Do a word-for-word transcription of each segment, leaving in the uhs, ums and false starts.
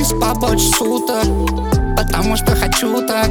спал больше суток, потому что хочу так.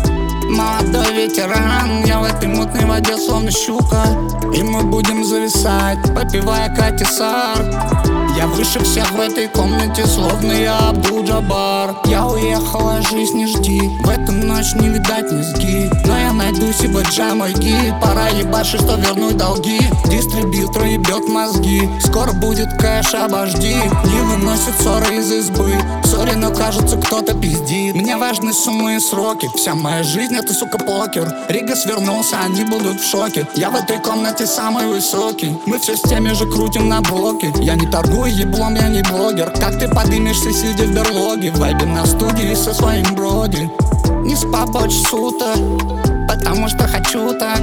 Молодой ветеран, я в этой мутной воде словно щука. И мы будем зависать, попивая Кати-Сар. Я выше всех в этой комнате, словно я Абдул-Джабар. Я уехала, жизнь не жди, в эту ночь не видать низги. Но я найду себе джем, мой гид. Пора ебашить, что вернуть долги. Дистрибьютор ебет мозги, скоро будет кэш, обожди. Не выносит ссоры из избы, сори, но кажется кто-то пиздит. Мне важны суммы и сроки, вся моя жизнь это, сука, покер. Рига свернулся, они будут в шоке. Я в этой комнате самый высокий, мы все с теми же крутим на блоке. Я не торгую еблом, я не блогер. Как ты подымешься, сидя в берлоге, в вайбе на студии со своим броди. Не спал больше суток, потому что хочу так.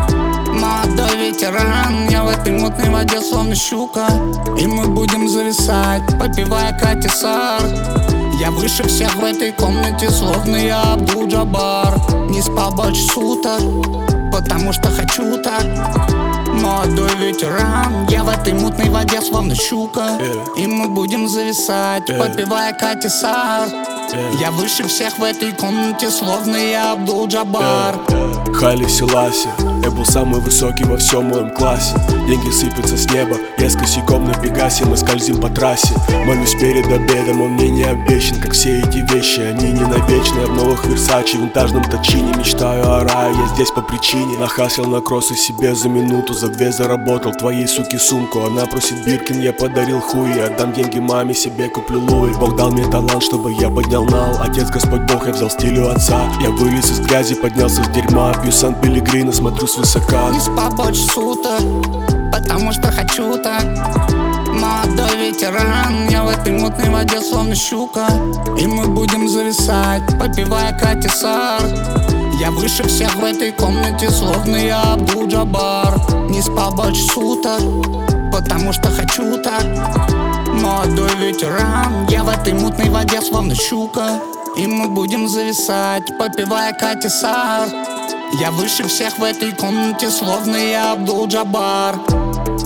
Молодой ветеран, я в этой мутной воде словно щука. И мы будем зависать, попивая Кати-Сар. Я выше всех в этой комнате, словно я Абдул-Джабар. Не спал больше суток, потому что хочу так. Молодой ветеран, я в этой мутной воде словно щука. yeah. И мы будем зависать, yeah. попивая Кати-Сар. yeah. Я выше всех в этой комнате, словно я Абдул-Джабар. yeah. Хайли Селаси, я был самый высокий во всем моем классе. Деньги сыпятся с неба, я с косяком на Пегасе. Мы скользим по трассе, молюсь перед обедом. Он мне не обещан, как все эти вещи. Они не навечно, я в новых Версаче, в винтажном точине. Мечтаю о рае, я здесь по причине. Нахасил на кроссы себе за минуту, за две заработал твоей суки сумку. Она просит Биркин, я подарил хуй. Отдам деньги маме, себе куплю Луи. Бог дал мне талант, чтобы я поднял нал. Отец Господь Бог, я взял стилю отца. Я вылез из грязи, поднялся с дерьма. Пью Сан-Пелегрино, смотрю свысока. Не спал больше суток, потому что хочу так. Молодой ветеран, я в этой мутной воде словно щука. И мы будем зависать, попивая Кати-Сар. Я выше всех в этой комнате, словно я Абдул-Джабар. Не спал больше суток, потому что хочу так. Молодой ветеран, я в этой мутной воде словно щука. И мы будем зависать, попивая Кати-Сар. Я выше всех в этой комнате, словно я Абдул-Джабар.